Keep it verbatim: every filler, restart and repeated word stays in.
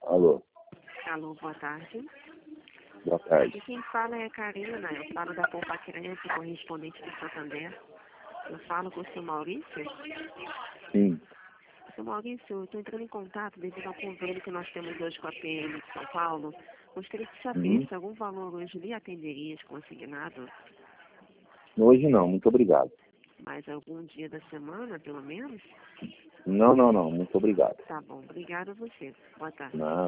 Alô, Alô, boa tarde. boa tarde. Aqui quem fala é a Karina, eu falo da Poupa-Crédito, correspondente do Santander. Eu falo com o senhor Maurício. Sim. Senhor Maurício, eu estou entrando em contato devido ao convênio que nós temos hoje com a P M de São Paulo. Gostaria de saber Uhum. se algum valor hoje lhe atenderia de consignado, Hoje não, muito obrigado. mas algum dia da semana, pelo menos? Não, não, não, muito obrigado. Tá bom, obrigada a você. Boa tarde. Nada.